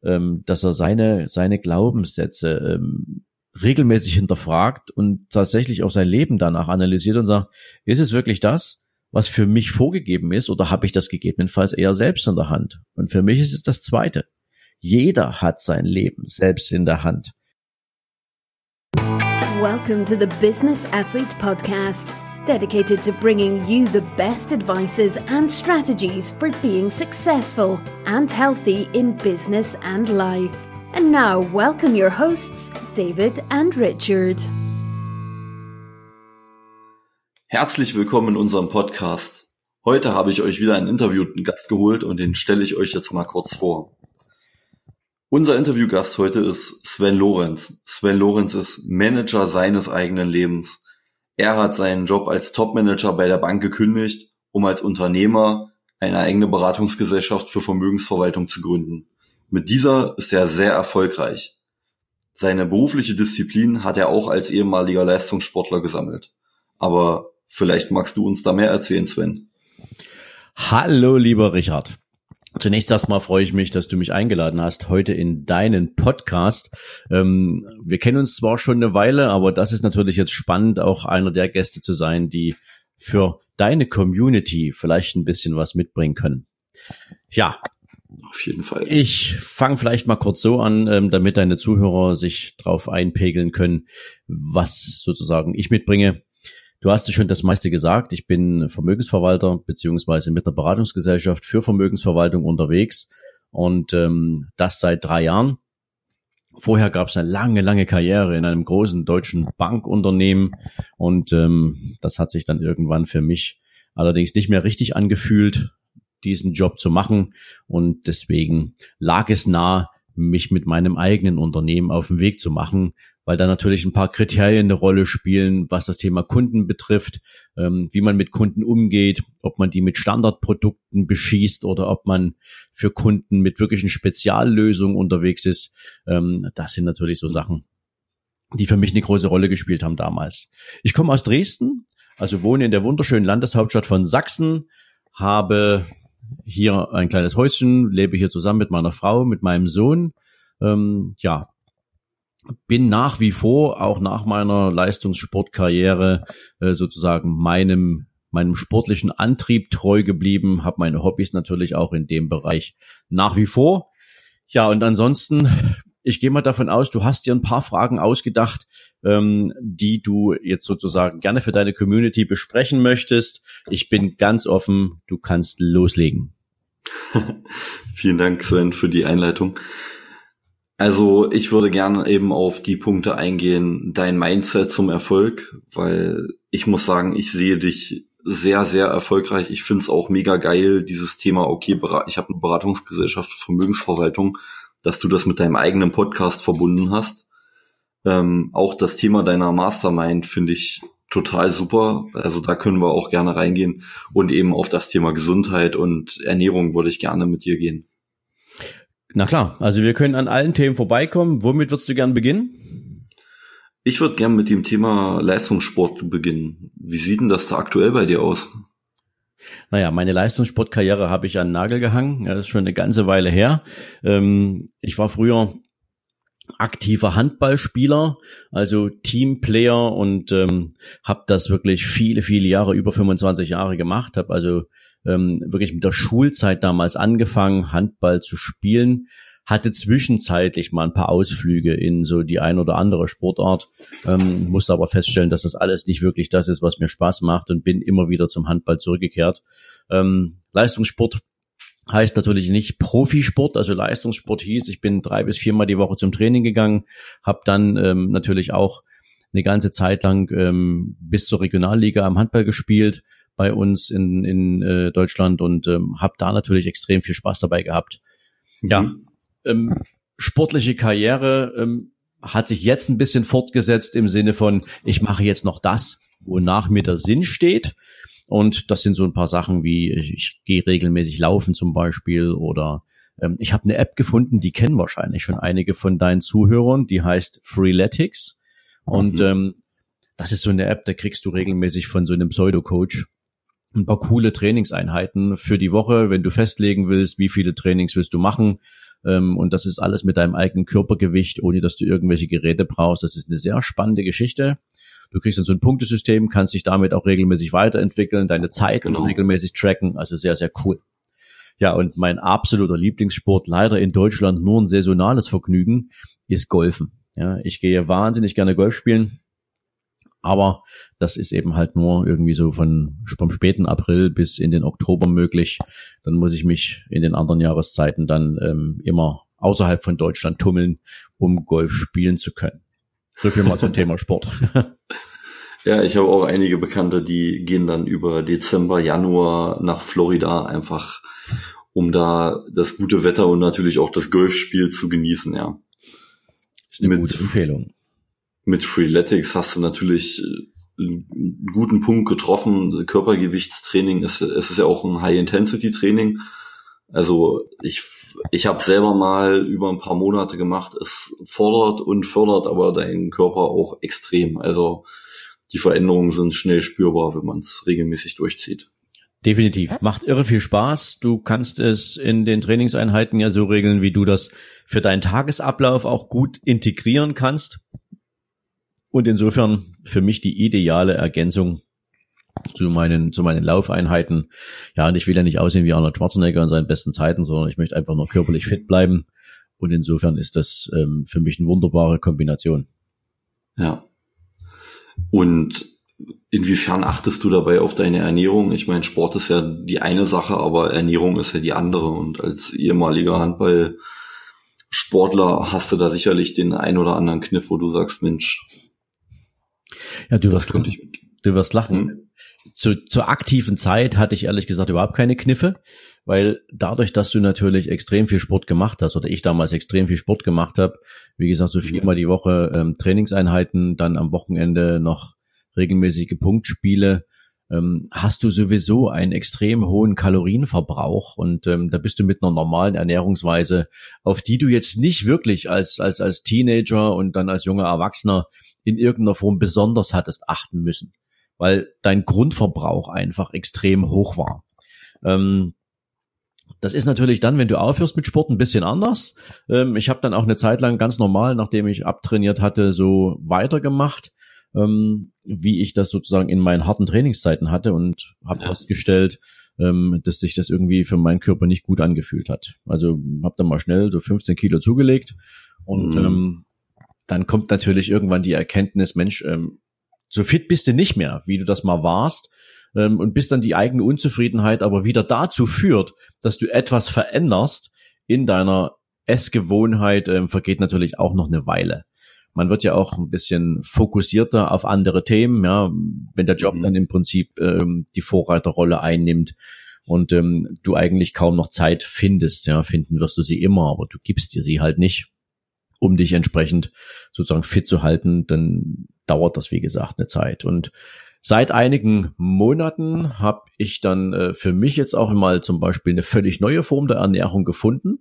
dass er seine Glaubenssätze regelmäßig hinterfragt und tatsächlich auch sein Leben danach analysiert und sagt, ist es wirklich das, was für mich vorgegeben ist, oder habe ich das gegebenenfalls eher selbst in der Hand? Und für mich ist es das Zweite. Jeder hat sein Leben selbst in der Hand. Welcome to the Business Athlete Podcast, dedicated to bringing you the best advices and strategies for being successful and healthy in business and life. And now, welcome your hosts, David and Richard. Herzlich willkommen in unserem Podcast. Heute habe ich euch wieder einen interviewten Gast geholt und den stelle ich euch jetzt mal kurz vor. Unser Interviewgast heute ist Sven Lorenz. Sven Lorenz ist Manager seines eigenen Lebens. Er hat seinen Job als Topmanager bei der Bank gekündigt, um als Unternehmer eine eigene Beratungsgesellschaft für Vermögensverwaltung zu gründen. Mit dieser ist er sehr erfolgreich. Seine berufliche Disziplin hat er auch als ehemaliger Leistungssportler gesammelt. Aber vielleicht magst du uns da mehr erzählen, Sven. Hallo, lieber Richard. Zunächst erstmal freue ich mich, dass du mich eingeladen hast heute in deinen Podcast. Wir kennen uns zwar schon eine Weile, aber das ist natürlich jetzt spannend, auch einer der Gäste zu sein, die für deine Community vielleicht ein bisschen was mitbringen können. Ja, auf jeden Fall. Ich fange vielleicht mal kurz so an, damit deine Zuhörer sich drauf einpegeln können, was sozusagen ich mitbringe. Du hast ja schon das meiste gesagt. Ich bin Vermögensverwalter beziehungsweise mit einer Beratungsgesellschaft für Vermögensverwaltung unterwegs und das seit 3 Jahren. Vorher gab es eine lange Karriere in einem großen deutschen Bankunternehmen und das hat sich dann irgendwann für mich allerdings nicht mehr richtig angefühlt, diesen Job zu machen, und deswegen lag es nahe, mich mit meinem eigenen Unternehmen auf den Weg zu machen, weil da natürlich ein paar Kriterien eine Rolle spielen, was das Thema Kunden betrifft, wie man mit Kunden umgeht, ob man die mit Standardprodukten beschießt oder ob man für Kunden mit wirklichen Speziallösungen unterwegs ist. Das sind natürlich so Sachen, die für mich eine große Rolle gespielt haben damals. Ich komme aus Dresden, also wohne in der wunderschönen Landeshauptstadt von Sachsen, habe hier ein kleines Häuschen, lebe hier zusammen mit meiner Frau, mit meinem Sohn. Bin nach wie vor, auch nach meiner Leistungssportkarriere, sozusagen meinem sportlichen Antrieb treu geblieben, habe meine Hobbys natürlich auch in dem Bereich nach wie vor. Ja, und ansonsten, ich gehe mal davon aus, du hast dir ein paar Fragen ausgedacht, die du jetzt sozusagen gerne für deine Community besprechen möchtest. Ich bin ganz offen, du kannst loslegen. Vielen Dank, Sven, für die Einleitung. Also ich würde gerne eben auf die Punkte eingehen, dein Mindset zum Erfolg, weil ich muss sagen, ich sehe dich sehr, sehr erfolgreich. Ich finde es auch mega geil, dieses Thema, okay, ich habe eine Beratungsgesellschaft für Vermögensverwaltung, dass du das mit deinem eigenen Podcast verbunden hast. Auch das Thema deiner Mastermind finde ich total super. Also da können wir auch gerne reingehen. Und eben auf das Thema Gesundheit und Ernährung würde ich gerne mit dir gehen. Na klar, also wir können an allen Themen vorbeikommen. Womit würdest du gern beginnen? Ich würde gern mit dem Thema Leistungssport beginnen. Wie sieht denn das da aktuell bei dir aus? Naja, meine Leistungssportkarriere habe ich an den Nagel gehangen. Ja, das ist schon eine ganze Weile her. Ich war früher aktiver Handballspieler, also Teamplayer, und habe das wirklich viele Jahre, über 25 Jahre gemacht. Habe also wirklich mit der Schulzeit damals angefangen, Handball zu spielen. Hatte zwischenzeitlich mal ein paar Ausflüge in so die ein oder andere Sportart, musste aber feststellen, dass das alles nicht wirklich das ist, was mir Spaß macht, und bin immer wieder zum Handball zurückgekehrt. Leistungssport heißt natürlich nicht Profisport, also Leistungssport hieß, ich bin 3 bis 4 Mal die Woche zum Training gegangen, habe dann natürlich auch eine ganze Zeit lang bis zur Regionalliga am Handball gespielt bei uns in Deutschland und habe da natürlich extrem viel Spaß dabei gehabt. Ja, sportliche Karriere hat sich jetzt ein bisschen fortgesetzt im Sinne von, ich mache jetzt noch das, wonach mir der Sinn steht. Und das sind so ein paar Sachen wie, ich gehe regelmäßig laufen zum Beispiel, oder ich habe eine App gefunden, die kennen wahrscheinlich schon einige von deinen Zuhörern, die heißt Freeletics. Und das ist so eine App, da kriegst du regelmäßig von so einem Pseudo-Coach ein paar coole Trainingseinheiten für die Woche, wenn du festlegen willst, wie viele Trainings willst du machen. Und das ist alles mit deinem eigenen Körpergewicht, ohne dass du irgendwelche Geräte brauchst. Das ist eine sehr spannende Geschichte. Du kriegst dann so ein Punktesystem, kannst dich damit auch regelmäßig weiterentwickeln, deine Zeit regelmäßig tracken. Also sehr, sehr cool. Ja, und mein absoluter Lieblingssport, leider in Deutschland nur ein saisonales Vergnügen, ist Golfen. Ja, ich gehe wahnsinnig gerne Golf spielen. Aber das ist eben halt nur irgendwie so vom späten April bis in den Oktober möglich. Dann muss ich mich in den anderen Jahreszeiten dann immer außerhalb von Deutschland tummeln, um Golf spielen zu können. So viel mal zum Thema Sport. Ja, ich habe auch einige Bekannte, die gehen dann über Dezember, Januar nach Florida, einfach um da das gute Wetter und natürlich auch das Golfspiel zu genießen, ja. Ist eine gute Empfehlung. Mit Freeletics hast du natürlich einen guten Punkt getroffen. Körpergewichtstraining es ist ja auch ein High-Intensity-Training. Also ich habe selber mal über ein paar Monate gemacht. Es fordert und fördert aber deinen Körper auch extrem. Also die Veränderungen sind schnell spürbar, wenn man es regelmäßig durchzieht. Definitiv. Macht irre viel Spaß. Du kannst es in den Trainingseinheiten ja so regeln, wie du das für deinen Tagesablauf auch gut integrieren kannst. Und insofern für mich die ideale Ergänzung zu meinen Laufeinheiten. Ja, und ich will ja nicht aussehen wie Arnold Schwarzenegger in seinen besten Zeiten, sondern ich möchte einfach nur körperlich fit bleiben. Und insofern ist das für mich eine wunderbare Kombination. Ja. Und inwiefern achtest du dabei auf deine Ernährung? Ich meine, Sport ist ja die eine Sache, aber Ernährung ist ja die andere. Und als ehemaliger Handballsportler hast du da sicherlich den ein oder anderen Kniff, wo du sagst, Mensch, ja, du wirst lachen. Zur aktiven Zeit hatte ich ehrlich gesagt überhaupt keine Kniffe, weil dadurch, dass du natürlich extrem viel Sport gemacht hast oder ich damals extrem viel Sport gemacht habe, wie gesagt, so 4-mal die Woche Trainingseinheiten, dann am Wochenende noch regelmäßige Punktspiele, hast du sowieso einen extrem hohen Kalorienverbrauch und da bist du mit einer normalen Ernährungsweise, auf die du jetzt nicht wirklich als Teenager und dann als junger Erwachsener in irgendeiner Form besonders hattest achten müssen, weil dein Grundverbrauch einfach extrem hoch war. Das ist natürlich dann, wenn du aufhörst mit Sport, ein bisschen anders. Ich habe dann auch eine Zeit lang ganz normal, nachdem ich abtrainiert hatte, so weitergemacht, wie ich das sozusagen in meinen harten Trainingszeiten hatte und habe festgestellt, dass sich das irgendwie für meinen Körper nicht gut angefühlt hat. Also habe dann mal schnell so 15 Kilo zugelegt und dann kommt natürlich irgendwann die Erkenntnis, Mensch, so fit bist du nicht mehr, wie du das mal warst, und bis dann die eigene Unzufriedenheit aber wieder dazu führt, dass du etwas veränderst in deiner Essgewohnheit, vergeht natürlich auch noch eine Weile. Man wird ja auch ein bisschen fokussierter auf andere Themen, ja, wenn der Job dann im Prinzip die Vorreiterrolle einnimmt und du eigentlich kaum noch Zeit findest, ja, finden wirst du sie immer, aber du gibst dir sie halt nicht, um dich entsprechend sozusagen fit zu halten, dann dauert das, wie gesagt, eine Zeit. Und seit einigen Monaten habe ich dann für mich jetzt auch mal zum Beispiel eine völlig neue Form der Ernährung gefunden.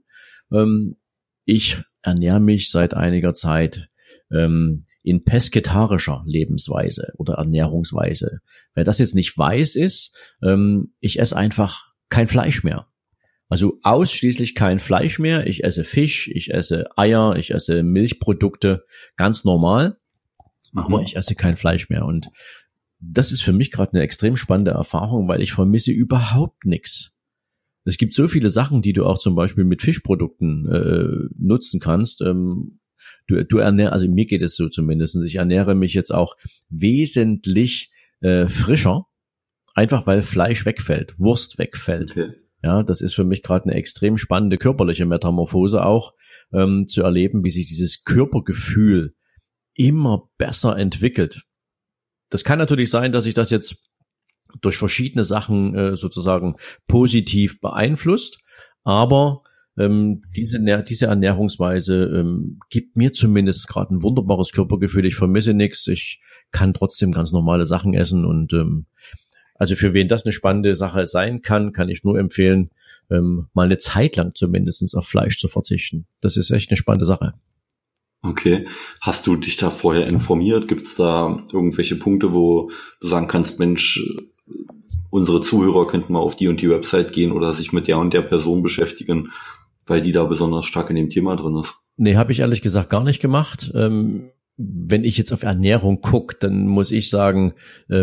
Ich ernähre mich seit einiger Zeit in pesketarischer Lebensweise oder Ernährungsweise. Wer das jetzt nicht weiß, ist, ich esse einfach kein Fleisch mehr. Also ausschließlich kein Fleisch mehr. Ich esse Fisch, ich esse Eier, ich esse Milchprodukte, ganz normal. Aber ich esse kein Fleisch mehr. Und das ist für mich gerade eine extrem spannende Erfahrung, weil ich vermisse überhaupt nichts. Es gibt so viele Sachen, die du auch zum Beispiel mit Fischprodukten nutzen kannst. Du ernährst, also mir geht es so zumindest, ich ernähre mich jetzt auch wesentlich frischer, einfach weil Fleisch wegfällt, Wurst wegfällt. Okay. Ja, das ist für mich gerade eine extrem spannende körperliche Metamorphose auch, zu erleben, wie sich dieses Körpergefühl immer besser entwickelt. Das kann natürlich sein, dass sich das jetzt durch verschiedene Sachen sozusagen positiv beeinflusst, aber diese Ernährungsweise gibt mir zumindest gerade ein wunderbares Körpergefühl. Ich vermisse nichts, ich kann trotzdem ganz normale Sachen essen und also für wen das eine spannende Sache sein kann, kann ich nur empfehlen, mal eine Zeit lang zumindest auf Fleisch zu verzichten. Das ist echt eine spannende Sache. Okay. Hast du dich da vorher informiert? Gibt es da irgendwelche Punkte, wo du sagen kannst, Mensch, unsere Zuhörer könnten mal auf die und die Website gehen oder sich mit der und der Person beschäftigen? weil die da besonders stark in dem Thema drin ist. Nee, habe ich ehrlich gesagt gar nicht gemacht. Wenn ich jetzt auf Ernährung gucke, dann muss ich sagen,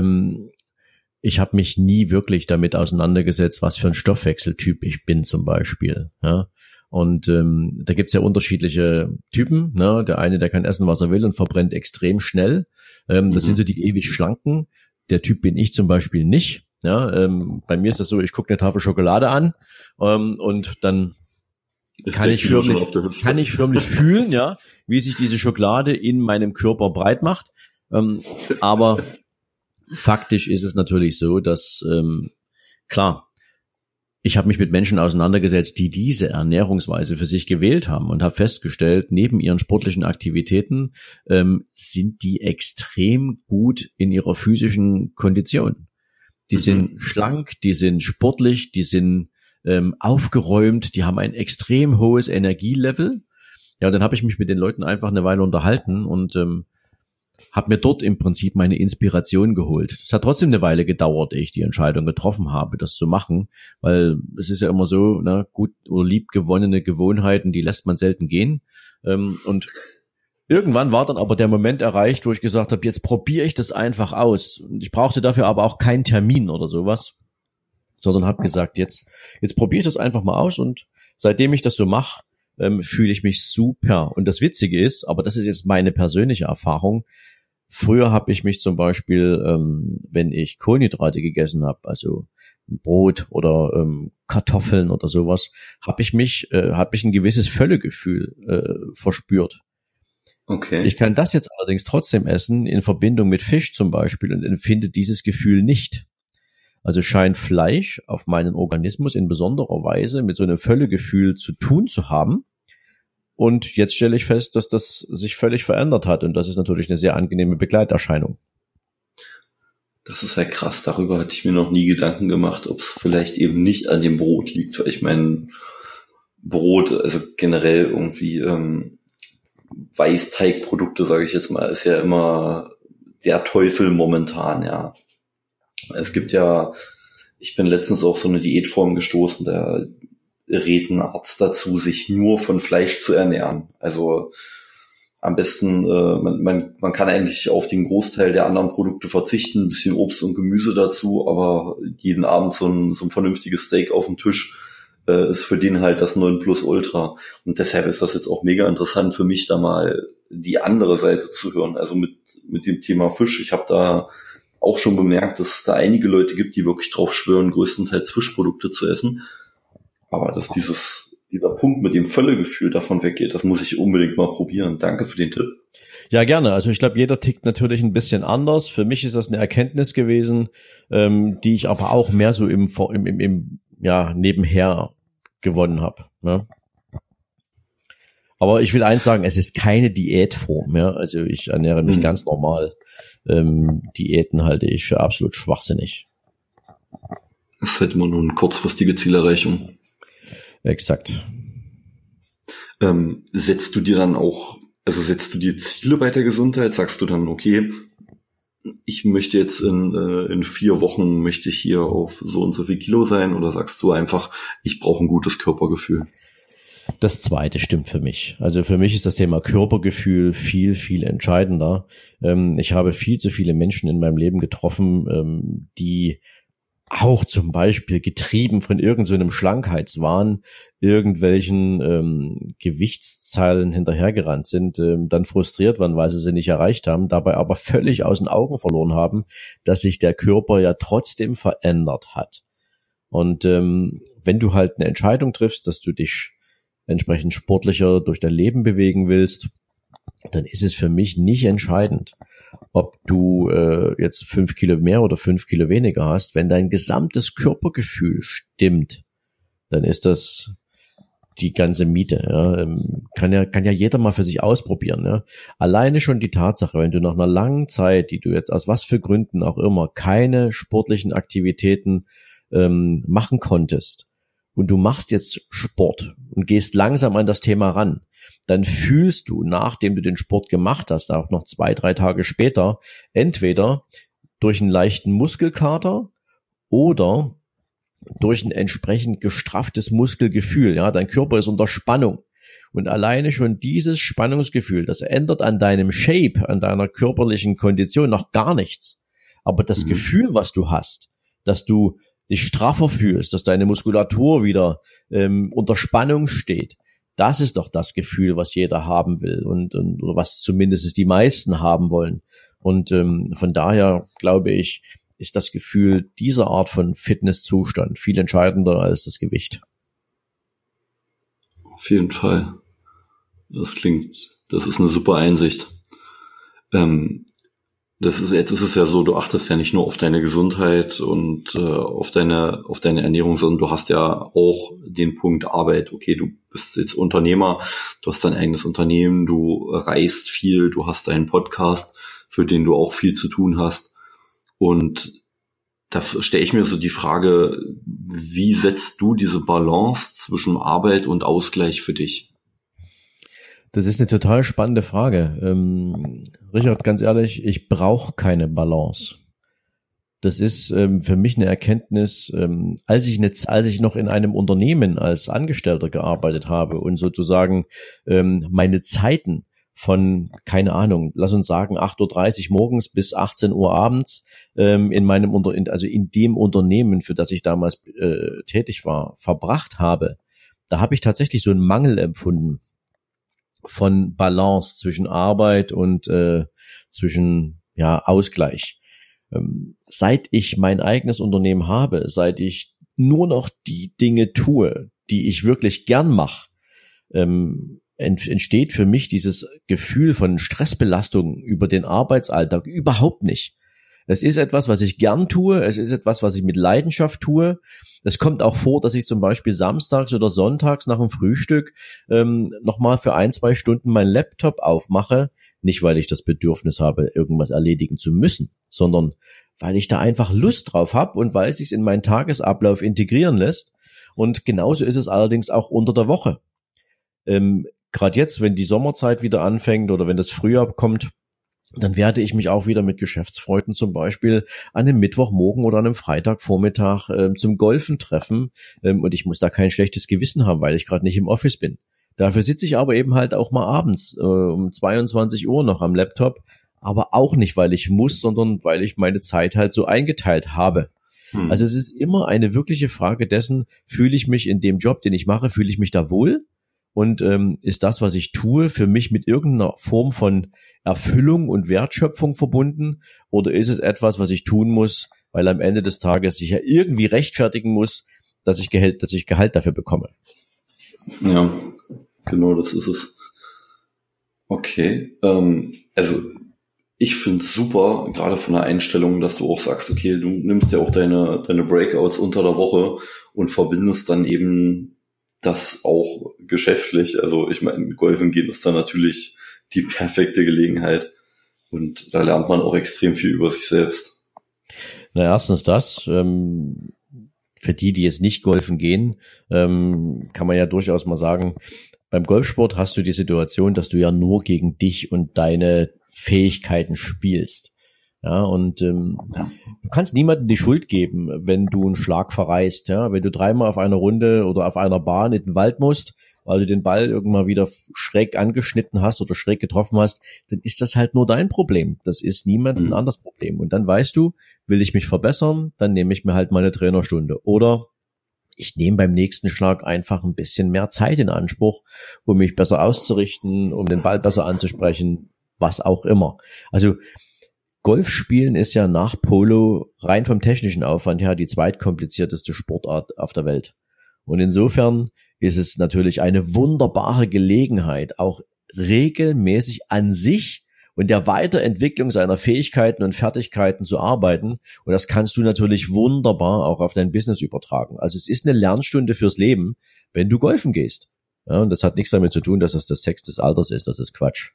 ich habe mich nie wirklich damit auseinandergesetzt, was für ein Stoffwechseltyp ich bin zum Beispiel. Ja? Und da gibt's ja unterschiedliche Typen. Ne? Der eine, der kann essen, was er will und verbrennt extrem schnell. Das sind so die ewig Schlanken. Der Typ bin ich zum Beispiel nicht. Ja? Bei mir ist das so, ich gucke eine Tafel Schokolade an und dann kann ich förmlich fühlen, ja, wie sich diese Schokolade in meinem Körper breit macht. Aber faktisch ist es natürlich so, dass, klar, ich habe mich mit Menschen auseinandergesetzt, die diese Ernährungsweise für sich gewählt haben und habe festgestellt, neben ihren sportlichen Aktivitäten sind die extrem gut in ihrer physischen Kondition. Die sind schlank, die sind sportlich, die sind aufgeräumt, die haben ein extrem hohes Energielevel. Ja, und dann habe ich mich mit den Leuten einfach eine Weile unterhalten und habe mir dort im Prinzip meine Inspiration geholt. Es hat trotzdem eine Weile gedauert, ehe ich die Entscheidung getroffen habe, das zu machen, weil es ist ja immer so, ne, gut oder lieb gewonnene Gewohnheiten, die lässt man selten gehen. Und irgendwann war dann aber der Moment erreicht, wo ich gesagt habe, jetzt probiere ich das einfach aus. Und ich brauchte dafür aber auch keinen Termin oder sowas, sondern habe gesagt, jetzt probiere ich das einfach mal aus und seitdem ich das so mache, fühle ich mich super. Und das Witzige ist, aber das ist jetzt meine persönliche Erfahrung, früher habe ich mich zum Beispiel, wenn ich Kohlenhydrate gegessen habe, also ein Brot oder Kartoffeln oder sowas, habe ich ein gewisses Völlegefühl verspürt. Okay. Ich kann das jetzt allerdings trotzdem essen, in Verbindung mit Fisch zum Beispiel, und empfinde dieses Gefühl nicht. Also scheint Fleisch auf meinen Organismus in besonderer Weise mit so einem Völlegefühl zu tun zu haben. Und jetzt stelle ich fest, dass das sich völlig verändert hat. Und das ist natürlich eine sehr angenehme Begleiterscheinung. Das ist ja krass. Darüber hatte ich mir noch nie Gedanken gemacht, ob es vielleicht eben nicht an dem Brot liegt. Weil ich meine, Brot, also generell irgendwie Weißteigprodukte, sage ich jetzt mal, ist ja immer der Teufel momentan, ja. Es gibt ja, ich bin letztens auf so eine Diätform gestoßen, da rät ein Arzt dazu, sich nur von Fleisch zu ernähren. Also am besten, man kann eigentlich auf den Großteil der anderen Produkte verzichten, ein bisschen Obst und Gemüse dazu, aber jeden Abend so ein vernünftiges Steak auf dem Tisch ist für den halt das 9+Ultra. Und deshalb ist das jetzt auch mega interessant für mich, da mal die andere Seite zu hören. Also mit dem Thema Fisch. Ich habe da auch schon bemerkt, dass es da einige Leute gibt, die wirklich drauf schwören, größtenteils Fischprodukte zu essen. Aber dass dieser Punkt mit dem Völlegefühl davon weggeht, das muss ich unbedingt mal probieren. Danke für den Tipp. Ja, gerne. Also ich glaube, jeder tickt natürlich ein bisschen anders. Für mich ist das eine Erkenntnis gewesen, die ich aber auch mehr so im nebenher gewonnen habe. Ne? Aber ich will eins sagen, es ist keine Diätform. Ja? Also ich ernähre mich ganz normal. Diäten halte ich für absolut schwachsinnig. Das ist halt immer nur eine kurzfristige Zielerreichung. Exakt. Setzt du dir Ziele bei der Gesundheit? Sagst du dann, okay, ich möchte jetzt in 4 Wochen möchte ich hier auf so und so viel Kilo sein, oder sagst du einfach, ich brauche ein gutes Körpergefühl? Das Zweite stimmt für mich. Also für mich ist das Thema Körpergefühl viel, viel entscheidender. Ich habe viel zu viele Menschen in meinem Leben getroffen, die auch zum Beispiel getrieben von irgendeinem Schlankheitswahn, irgendwelchen Gewichtszahlen hinterhergerannt sind, dann frustriert waren, weil sie nicht erreicht haben, dabei aber völlig aus den Augen verloren haben, dass sich der Körper ja trotzdem verändert hat. Und wenn du halt eine Entscheidung triffst, dass du dich entsprechend sportlicher durch dein Leben bewegen willst, dann ist es für mich nicht entscheidend, ob du jetzt 5 Kilo mehr oder 5 Kilo weniger hast. Wenn dein gesamtes Körpergefühl stimmt, dann ist das die ganze Miete. Ja. Kann ja jeder mal für sich ausprobieren. Ja. Alleine schon die Tatsache, wenn du nach einer langen Zeit, die du jetzt aus was für Gründen auch immer keine sportlichen Aktivitäten machen konntest, und du machst jetzt Sport und gehst langsam an das Thema ran, dann fühlst du, nachdem du den Sport gemacht hast, auch noch 2-3 Tage später, entweder durch einen leichten Muskelkater oder durch ein entsprechend gestrafftes Muskelgefühl. Ja, dein Körper ist unter Spannung. Und alleine schon dieses Spannungsgefühl, das ändert an deinem Shape, an deiner körperlichen Kondition noch gar nichts. Aber das Gefühl, was du hast, dass du dich straffer fühlst, dass deine Muskulatur wieder unter Spannung steht, das ist doch das Gefühl, was jeder haben will und oder was zumindest die meisten haben wollen. Und von daher glaube ich, ist das Gefühl dieser Art von Fitnesszustand viel entscheidender als das Gewicht. Auf jeden Fall. Das ist eine super Einsicht. Jetzt ist es ja so, du achtest ja nicht nur auf deine Gesundheit und auf deine Ernährung, sondern du hast ja auch den Punkt Arbeit. Okay, du bist jetzt Unternehmer, du hast dein eigenes Unternehmen, du reist viel, du hast deinen Podcast, für den du auch viel zu tun hast. Und da stelle ich mir so die Frage, wie setzt du diese Balance zwischen Arbeit und Ausgleich für dich? Das ist eine total spannende Frage. Richard, ganz ehrlich, ich brauche keine Balance. Das ist für mich eine Erkenntnis, als ich noch in einem Unternehmen als Angestellter gearbeitet habe und sozusagen meine Zeiten von, keine Ahnung, lass uns sagen 8:30 Uhr morgens bis 18 Uhr abends in dem Unternehmen, für das ich damals tätig war, verbracht habe. Da habe ich tatsächlich so einen Mangel empfunden von Balance zwischen Arbeit und zwischen Ausgleich. Seit ich mein eigenes Unternehmen habe, seit ich nur noch die Dinge tue, die ich wirklich gern mache, entsteht für mich dieses Gefühl von Stressbelastung über den Arbeitsalltag überhaupt nicht. Es ist etwas, was ich gern tue. Es ist etwas, was ich mit Leidenschaft tue. Es kommt auch vor, dass ich zum Beispiel samstags oder sonntags nach dem Frühstück nochmal für 1-2 Stunden meinen Laptop aufmache. Nicht, weil ich das Bedürfnis habe, irgendwas erledigen zu müssen, sondern weil ich da einfach Lust drauf habe und weil es sich in meinen Tagesablauf integrieren lässt. Und genauso ist es allerdings auch unter der Woche. Gerade jetzt, wenn die Sommerzeit wieder anfängt oder wenn das Frühjahr kommt, dann werde ich mich auch wieder mit Geschäftsfreunden zum Beispiel an einem Mittwochmorgen oder an einem Freitagvormittag zum Golfen treffen und ich muss da kein schlechtes Gewissen haben, weil ich gerade nicht im Office bin. Dafür sitze ich aber eben halt auch mal abends um 22 Uhr noch am Laptop, aber auch nicht, weil ich muss, sondern weil ich meine Zeit halt so eingeteilt habe. Also es ist immer eine wirkliche Frage dessen, fühle ich mich in dem Job, den ich mache, fühle ich mich da wohl? Und ist das, was ich tue, für mich mit irgendeiner Form von Erfüllung und Wertschöpfung verbunden? Oder ist es etwas, was ich tun muss, weil am Ende des Tages ich ja irgendwie rechtfertigen muss, dass ich Gehalt dafür bekomme? Ja, genau, das ist es. Okay, also ich finde es super, gerade von der Einstellung, dass du auch sagst, okay, du nimmst ja auch deine Breakouts unter der Woche und verbindest dann eben das auch geschäftlich. Also ich meine, Golfen gehen ist dann natürlich die perfekte Gelegenheit und da lernt man auch extrem viel über sich selbst. Na, erstens das. Für die jetzt nicht golfen gehen, kann man ja durchaus mal sagen, beim Golfsport hast du die Situation, dass du ja nur gegen dich und deine Fähigkeiten spielst. Ja, und du kannst niemandem die Schuld geben, wenn du einen Schlag verreißt. Ja, wenn du 3-mal auf einer Runde oder auf einer Bahn in den Wald musst, weil du den Ball irgendwann wieder schräg angeschnitten hast oder schräg getroffen hast, dann ist das halt nur dein Problem. Das ist niemandem anderes Problem. Und dann weißt du, will ich mich verbessern, dann nehme ich mir halt meine Trainerstunde. Oder ich nehme beim nächsten Schlag einfach ein bisschen mehr Zeit in Anspruch, um mich besser auszurichten, um den Ball besser anzusprechen, was auch immer. Also Golf spielen ist ja nach Polo rein vom technischen Aufwand her die zweitkomplizierteste Sportart auf der Welt. Und insofern ist es natürlich eine wunderbare Gelegenheit, auch regelmäßig an sich und der Weiterentwicklung seiner Fähigkeiten und Fertigkeiten zu arbeiten. Und das kannst du natürlich wunderbar auch auf dein Business übertragen. Also es ist eine Lernstunde fürs Leben, wenn du golfen gehst. Ja, und das hat nichts damit zu tun, dass es das Sex des Alters ist. Das ist Quatsch.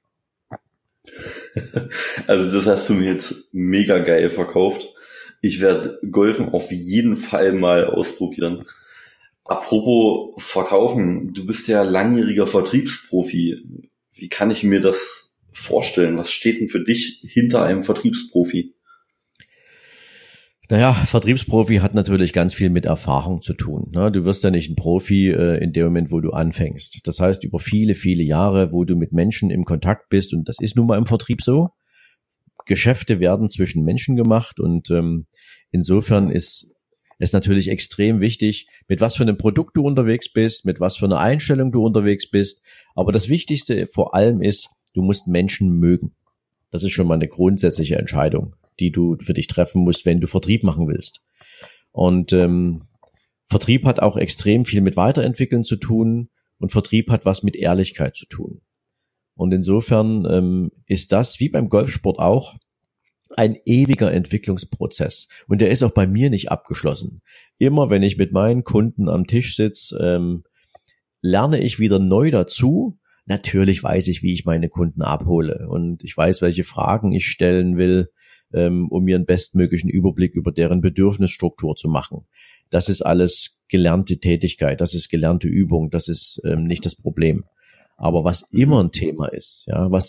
Also das hast du mir jetzt mega geil verkauft. Ich werde Golfen auf jeden Fall mal ausprobieren. Apropos Verkaufen, du bist ja langjähriger Vertriebsprofi. Wie kann ich mir das vorstellen? Was steht denn für dich hinter einem Vertriebsprofi? Naja, Vertriebsprofi hat natürlich ganz viel mit Erfahrung zu tun. Ne? Du wirst ja nicht ein Profi in dem Moment, wo du anfängst. Das heißt, über viele, viele Jahre, wo du mit Menschen im Kontakt bist, und das ist nun mal im Vertrieb so, Geschäfte werden zwischen Menschen gemacht, und insofern ist es natürlich extrem wichtig, mit was für einem Produkt du unterwegs bist, mit was für einer Einstellung du unterwegs bist. Aber das Wichtigste vor allem ist, du musst Menschen mögen. Das ist schon mal eine grundsätzliche Entscheidung, die du für dich treffen musst, wenn du Vertrieb machen willst. Und Vertrieb hat auch extrem viel mit Weiterentwickeln zu tun, und Vertrieb hat was mit Ehrlichkeit zu tun. Und insofern ist das, wie beim Golfsport auch, ein ewiger Entwicklungsprozess. Und der ist auch bei mir nicht abgeschlossen. Immer wenn ich mit meinen Kunden am Tisch sitze, lerne ich wieder neu dazu. Natürlich weiß ich, wie ich meine Kunden abhole, und ich weiß, welche Fragen ich stellen will, um mir einen bestmöglichen Überblick über deren Bedürfnisstruktur zu machen. Das ist alles gelernte Tätigkeit, das ist gelernte Übung, das ist nicht das Problem. Aber was immer ein Thema ist,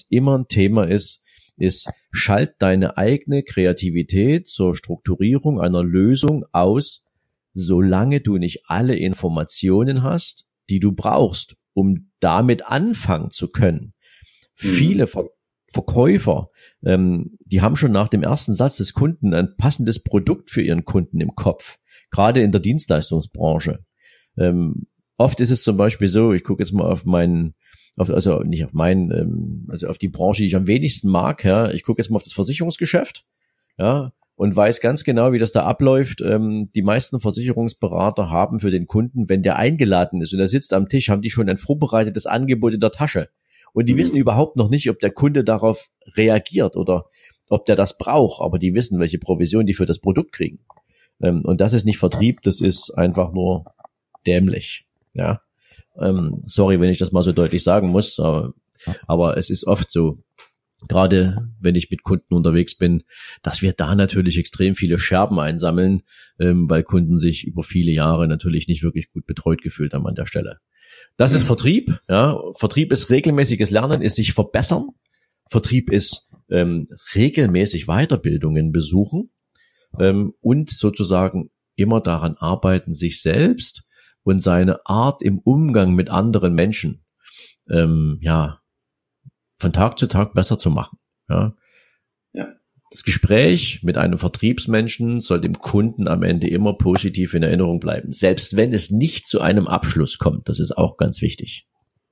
ist, schalt deine eigene Kreativität zur Strukturierung einer Lösung aus, solange du nicht alle Informationen hast, die du brauchst, um damit anfangen zu können. Viele Verkäufer, die haben schon nach dem ersten Satz des Kunden ein passendes Produkt für ihren Kunden im Kopf, gerade in der Dienstleistungsbranche. Oft ist es zum Beispiel so, ich gucke jetzt mal auf auf die Branche, die ich am wenigsten mag, ja. Ich gucke jetzt mal auf das Versicherungsgeschäft, ja, und weiß ganz genau, wie das da abläuft. Die meisten Versicherungsberater haben für den Kunden, wenn der eingeladen ist und er sitzt am Tisch, haben die schon ein vorbereitetes Angebot in der Tasche. Und die wissen überhaupt noch nicht, ob der Kunde darauf reagiert oder ob der das braucht, aber die wissen, welche Provision die für das Produkt kriegen. Und das ist nicht Vertrieb, das ist einfach nur dämlich, ja. Sorry, wenn ich das mal so deutlich sagen muss, aber es ist oft so, gerade wenn ich mit Kunden unterwegs bin, dass wir da natürlich extrem viele Scherben einsammeln, weil Kunden sich über viele Jahre natürlich nicht wirklich gut betreut gefühlt haben an der Stelle. Das ist Vertrieb, ja. Vertrieb ist regelmäßiges Lernen, ist sich verbessern. Vertrieb ist regelmäßig Weiterbildungen besuchen und sozusagen immer daran arbeiten, sich selbst und seine Art im Umgang mit anderen Menschen, von Tag zu Tag besser zu machen. Ja. Das Gespräch mit einem Vertriebsmenschen soll dem Kunden am Ende immer positiv in Erinnerung bleiben, selbst wenn es nicht zu einem Abschluss kommt. Das ist auch ganz wichtig.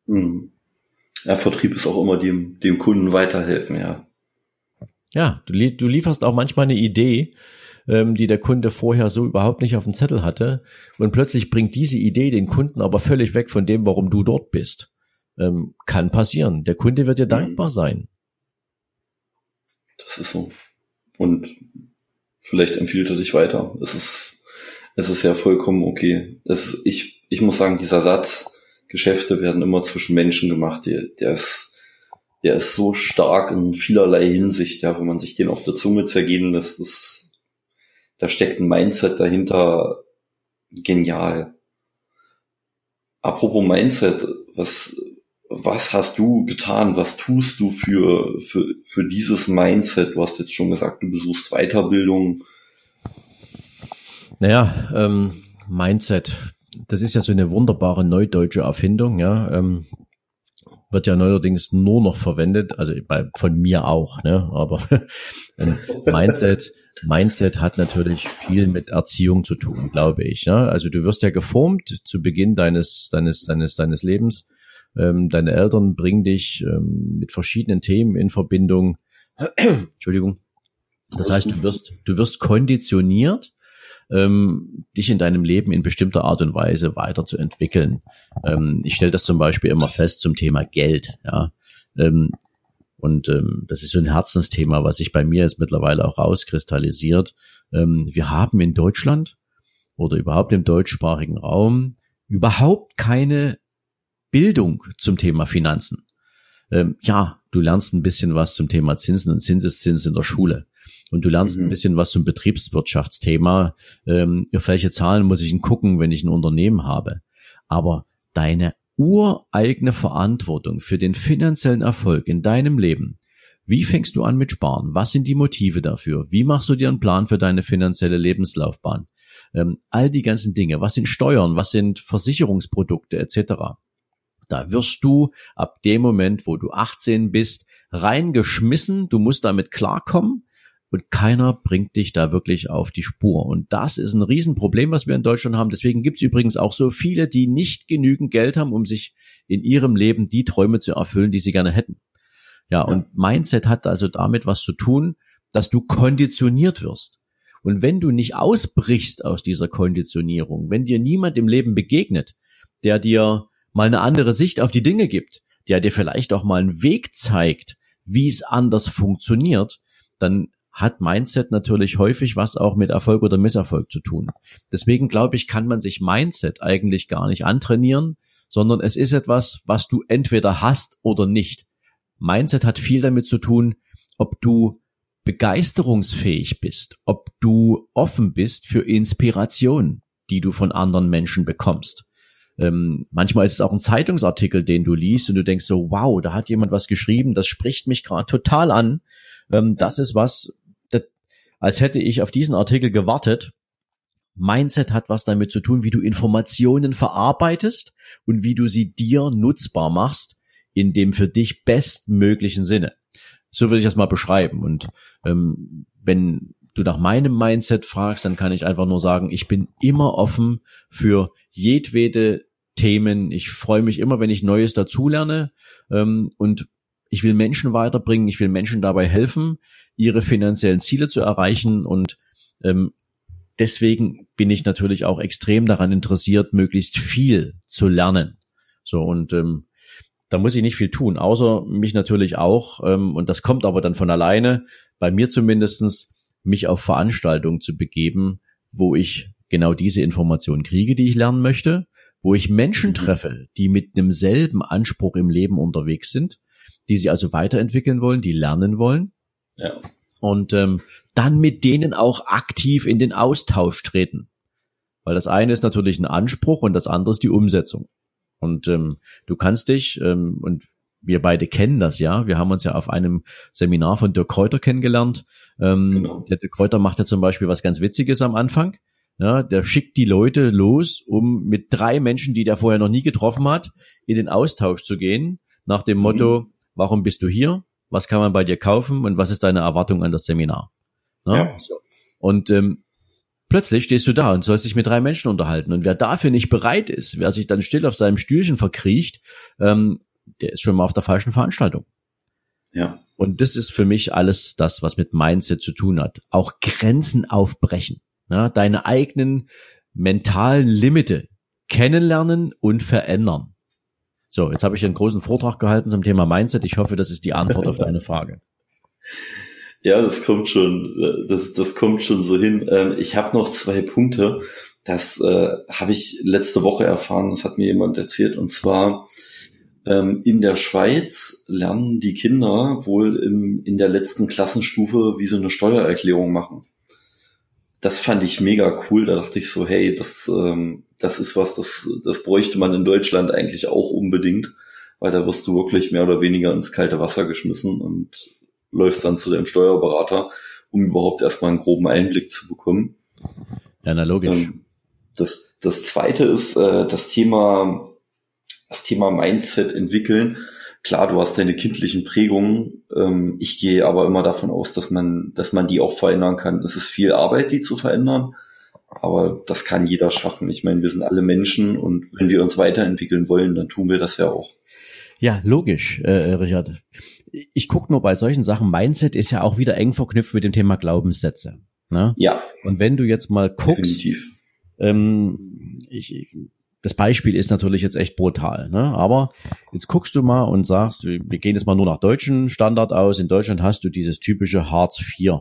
Ja, Vertrieb ist auch immer dem Kunden weiterhelfen, ja. Ja, du lieferst auch manchmal eine Idee, die der Kunde vorher so überhaupt nicht auf dem Zettel hatte, und plötzlich bringt diese Idee den Kunden aber völlig weg von dem, warum du dort bist. Kann passieren. Der Kunde wird dir dankbar sein. Das ist so. Und vielleicht empfiehlt er dich weiter. Es ist ja vollkommen okay. Ich muss sagen, dieser Satz, Geschäfte werden immer zwischen Menschen gemacht, der ist so stark in vielerlei Hinsicht, ja, wenn man sich den auf der Zunge zergehen lässt, da steckt ein Mindset dahinter, genial. Apropos Mindset, was hast du getan? Was tust du für dieses Mindset? Du hast jetzt schon gesagt, du besuchst Weiterbildung. Naja, Mindset, das ist ja so eine wunderbare neudeutsche Erfindung, ja. Wird ja neuerdings nur noch verwendet, also von mir auch, ne? Aber Mindset hat natürlich viel mit Erziehung zu tun, glaube ich. Ne? Also du wirst ja geformt zu Beginn deines Lebens. Deine Eltern bringen dich mit verschiedenen Themen in Verbindung. Entschuldigung. Das heißt, du wirst konditioniert, dich in deinem Leben in bestimmter Art und Weise weiterzuentwickeln. Ich stelle das zum Beispiel immer fest zum Thema Geld, ja. Das ist so ein Herzensthema, was sich bei mir jetzt mittlerweile auch rauskristallisiert. Wir haben in Deutschland oder überhaupt im deutschsprachigen Raum überhaupt keine Bildung zum Thema Finanzen. Du lernst ein bisschen was zum Thema Zinsen und Zinseszins in der Schule. Und du lernst ein bisschen was zum Betriebswirtschaftsthema. Auf welche Zahlen muss ich denn gucken, wenn ich ein Unternehmen habe? Aber deine ureigene Verantwortung für den finanziellen Erfolg in deinem Leben Wie fängst du an mit Sparen? Was sind die Motive dafür? Wie machst du dir einen Plan für deine finanzielle Lebenslaufbahn? All die ganzen Dinge. Was sind Steuern? Was sind Versicherungsprodukte etc.? Da wirst du ab dem Moment, wo du 18 bist, reingeschmissen. Du musst damit klarkommen und keiner bringt dich da wirklich auf die Spur. Und das ist ein Riesenproblem, was wir in Deutschland haben. Deswegen gibt es übrigens auch so viele, die nicht genügend Geld haben, um sich in ihrem Leben die Träume zu erfüllen, die sie gerne hätten. Ja, und Mindset hat also damit was zu tun, dass du konditioniert wirst. Und wenn du nicht ausbrichst aus dieser Konditionierung, wenn dir niemand im Leben begegnet, der dir mal eine andere Sicht auf die Dinge gibt, der dir vielleicht auch mal einen Weg zeigt, wie es anders funktioniert, dann hat Mindset natürlich häufig was auch mit Erfolg oder Misserfolg zu tun. Deswegen glaube ich, kann man sich Mindset eigentlich gar nicht antrainieren, sondern es ist etwas, was du entweder hast oder nicht. Mindset hat viel damit zu tun, ob du begeisterungsfähig bist, ob du offen bist für Inspiration, die du von anderen Menschen bekommst. Manchmal ist es auch ein Zeitungsartikel, den du liest und du denkst so, wow, da hat jemand was geschrieben, das spricht mich gerade total an. Das ist was, als hätte ich auf diesen Artikel gewartet. Mindset hat was damit zu tun, wie du Informationen verarbeitest und wie du sie dir nutzbar machst in dem für dich bestmöglichen Sinne. So würde ich das mal beschreiben. Und wenn du nach meinem Mindset fragst, dann kann ich einfach nur sagen, ich bin immer offen für jedwede Themen. Ich freue mich immer, wenn ich Neues dazulerne, und ich will Menschen weiterbringen. Ich will Menschen dabei helfen, ihre finanziellen Ziele zu erreichen. Und deswegen bin ich natürlich auch extrem daran interessiert, möglichst viel zu lernen. So, und da muss ich nicht viel tun, außer mich natürlich auch, und das kommt aber dann von alleine, bei mir zumindestens, mich auf Veranstaltungen zu begeben, wo ich genau diese Informationen kriege, die ich lernen möchte, wo ich Menschen treffe, die mit demselben Anspruch im Leben unterwegs sind, die sich also weiterentwickeln wollen, die lernen wollen. Ja. Und dann mit denen auch aktiv in den Austausch treten. Weil das eine ist natürlich ein Anspruch und das andere ist die Umsetzung. Und du kannst dich, und wir beide kennen das ja, wir haben uns ja auf einem Seminar von Dirk Kräuter kennengelernt. Genau. Der Dirk Kräuter macht ja zum Beispiel was ganz Witziges am Anfang. Ja, der schickt die Leute los, um mit 3 Menschen, die der vorher noch nie getroffen hat, in den Austausch zu gehen, nach dem Motto, warum bist du hier? Was kann man bei dir kaufen? Und was ist deine Erwartung an das Seminar? Ja. So. Und plötzlich stehst du da und sollst dich mit 3 Menschen unterhalten. Und wer dafür nicht bereit ist, wer sich dann still auf seinem Stühlchen verkriecht, der ist schon mal auf der falschen Veranstaltung. Ja. Und das ist für mich alles das, was mit Mindset zu tun hat. Auch Grenzen aufbrechen. Ja, deine eigenen mentalen Limite kennenlernen und verändern. So, jetzt habe ich einen großen Vortrag gehalten zum Thema Mindset. Ich hoffe, das ist die Antwort auf deine Frage. Ja, das kommt schon, das kommt schon so hin. Ich habe noch 2 Punkte. Das habe ich letzte Woche erfahren, das hat mir jemand erzählt. Und zwar in der Schweiz lernen die Kinder wohl in der letzten Klassenstufe, wie sie eine Steuererklärung machen. Das fand ich mega cool. Da dachte ich so, hey, das ist was, das bräuchte man in Deutschland eigentlich auch unbedingt, weil da wirst du wirklich mehr oder weniger ins kalte Wasser geschmissen und läufst dann zu deinem Steuerberater, um überhaupt erstmal einen groben Einblick zu bekommen. Ja, na logisch. Das Zweite ist das Thema Mindset entwickeln. Klar, du hast deine kindlichen Prägungen. Ich gehe aber immer davon aus, dass man die auch verändern kann. Es ist viel Arbeit, die zu verändern, aber das kann jeder schaffen. Ich meine, wir sind alle Menschen und wenn wir uns weiterentwickeln wollen, dann tun wir das ja auch. Ja, logisch, Richard. Ich gucke nur bei solchen Sachen, Mindset ist ja auch wieder eng verknüpft mit dem Thema Glaubenssätze. Ne? Ja. Und wenn du jetzt mal guckst, das Beispiel ist natürlich jetzt echt brutal, ne? Aber jetzt guckst du mal und sagst, wir gehen jetzt mal nur nach deutschen Standard aus. In Deutschland hast du dieses typische Hartz IV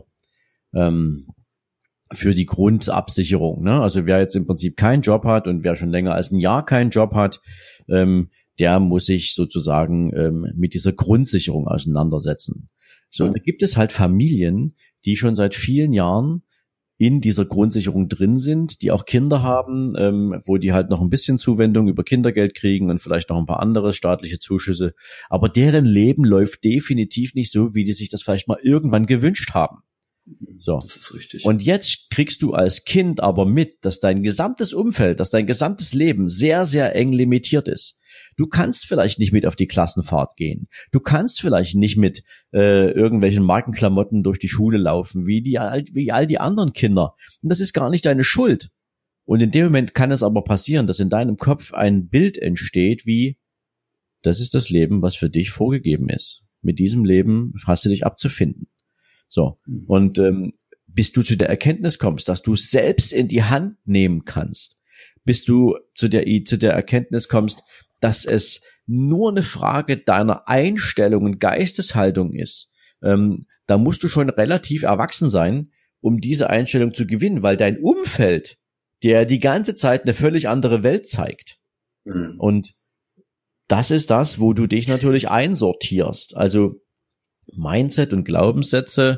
für die Grundabsicherung, ne? Also wer jetzt im Prinzip keinen Job hat und wer schon länger als ein Jahr keinen Job hat, der muss sich sozusagen mit dieser Grundsicherung auseinandersetzen. So, und da gibt es halt Familien, die schon seit vielen Jahren in dieser Grundsicherung drin sind, die auch Kinder haben, wo die halt noch ein bisschen Zuwendung über Kindergeld kriegen und vielleicht noch ein paar andere staatliche Zuschüsse. Aber deren Leben läuft definitiv nicht so, wie die sich das vielleicht mal irgendwann gewünscht haben. So. Das ist richtig. Und jetzt kriegst du als Kind aber mit, dass dein gesamtes Umfeld, dass dein gesamtes Leben sehr, sehr eng limitiert ist. Du kannst vielleicht nicht mit auf die Klassenfahrt gehen. Du kannst vielleicht nicht mit irgendwelchen Markenklamotten durch die Schule laufen, wie all die anderen Kinder. Und das ist gar nicht deine Schuld. Und in dem Moment kann es aber passieren, dass in deinem Kopf ein Bild entsteht, wie, das ist das Leben, was für dich vorgegeben ist. Mit diesem Leben hast du dich abzufinden. So. Und bis du zu der Erkenntnis kommst, dass du es selbst in die Hand nehmen kannst, bis du zu der Erkenntnis kommst, dass es nur eine Frage deiner Einstellung und Geisteshaltung ist, da musst du schon relativ erwachsen sein, um diese Einstellung zu gewinnen, weil dein Umfeld dir die ganze Zeit eine völlig andere Welt zeigt. Mhm. Und das ist das, wo du dich natürlich einsortierst. Also Mindset und Glaubenssätze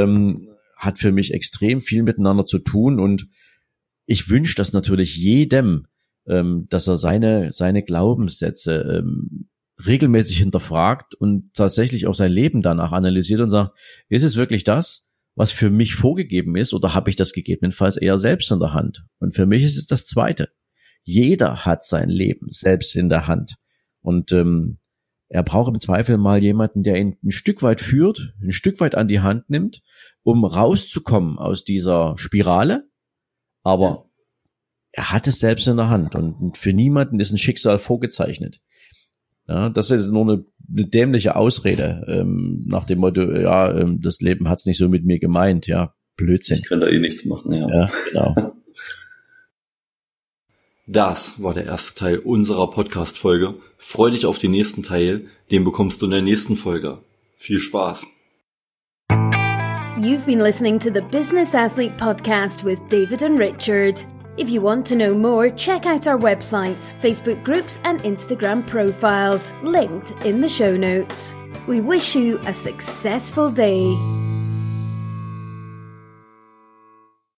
hat für mich extrem viel miteinander zu tun, und ich wünsche das natürlich jedem, dass er seine Glaubenssätze regelmäßig hinterfragt und tatsächlich auch sein Leben danach analysiert und sagt, ist es wirklich das, was für mich vorgegeben ist, oder habe ich das gegebenenfalls eher selbst in der Hand? Und für mich ist es das Zweite. Jeder hat sein Leben selbst in der Hand, und er braucht im Zweifel mal jemanden, der ihn ein Stück weit führt, ein Stück weit an die Hand nimmt, um rauszukommen aus dieser Spirale. Aber er hat es selbst in der Hand, und für niemanden ist ein Schicksal vorgezeichnet. Ja, das ist nur eine dämliche Ausrede, nach dem Motto, ja, das Leben hat's nicht so mit mir gemeint. Ja, Blödsinn. Ich kann da eh nichts machen, ja. Ja, genau. Das war der erste Teil unserer Podcast-Folge. Freu dich auf den nächsten Teil, den bekommst du in der nächsten Folge. Viel Spaß. You've been listening to the Business Athlete Podcast with David and Richard. If you want to know more, check out our websites, Facebook groups and Instagram profiles, linked in the show notes. We wish you a successful day.